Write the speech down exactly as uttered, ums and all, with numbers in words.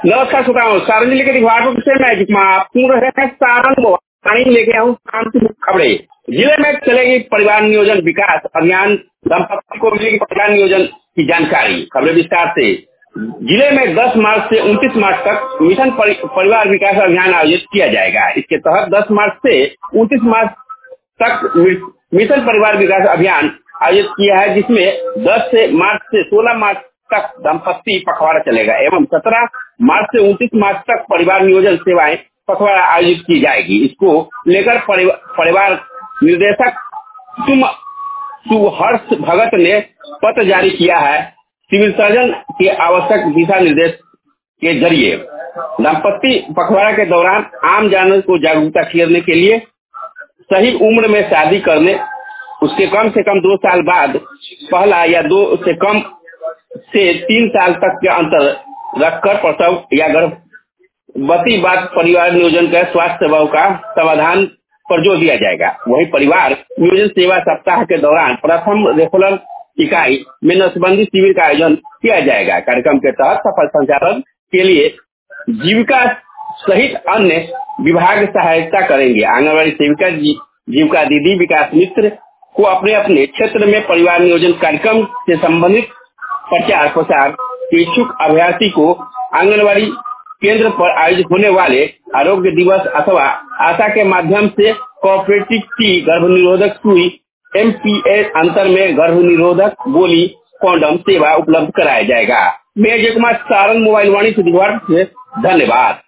नमस्कार श्रोताओं, सारण जिले के दिघवाटपुर से मैं जिकमा आपको रहे हैं सारण वाणी लेके आऊँ शांति खबरें। जिले में चलेगी परिवार नियोजन विकास अभियान, दंपत्ति को मिलेगी परिवार नियोजन की जानकारी। खबरें विस्तार से। जिले में दस मार्च से उनतीस मार्च तक मिशन परि, परिवार विकास अभियान आयोजित किया जाएगा। इसके तहत दस मार्च से उनतीस मार्च तक मिशन परिवार विकास अभियान आयोजित किया है, जिसमें दस से मार्च से सोलह मार्च तक दंपत्ति पखवाड़ा चलेगा एवं सत्रह मार्च से उनतीस मार्च तक परिवार नियोजन सेवाएं पखवाड़ा आयोजित की जाएगी। इसको लेकर परिवार, परिवार निर्देशक सुम सुहर्ष भगत ने पत्र जारी किया है। सिविल सर्जन के आवश्यक दिशा निर्देश के जरिए दंपत्ति पखवाड़ा के दौरान आम जानवर को जागरूकता करने के लिए सही उम्र में शादी करने, उसके कम से कम दो साल बाद पहला या दो से कम से तीन साल तक के अंतर रखकर प्रसव या गर्भवती बाद परिवार नियोजन का स्वास्थ्य सेवाओं का समाधान पर जोर दिया जाएगा। वहीं परिवार नियोजन सेवा सप्ताह के दौरान प्रथम रेफरल इकाई में नसबंदी शिविर का आयोजन किया जाएगा। कार्यक्रम के तहत सफल संचालन के लिए जीविका सहित अन्य विभाग सहायता करेंगे। आंगनबाड़ी सेविका, जीविका दीदी, विकास मित्र को अपने अपने क्षेत्र में परिवार नियोजन कार्यक्रम से संबंधित प्रचार प्रसार के इच्छुक अभ्यर्थी को आंगनबाड़ी केंद्र पर आयोजित होने वाले आरोग्य दिवस अथवा आशा के माध्यम से कोऑपरेटिव टी गर्भ निरोधक सुई एम पी ए अंतर में गर्भ निरोधक गोली कॉन्डम सेवा उपलब्ध कराया जाएगा। मैं जयकुमार, सारण मोबाइल वाणी से धन्यवाद।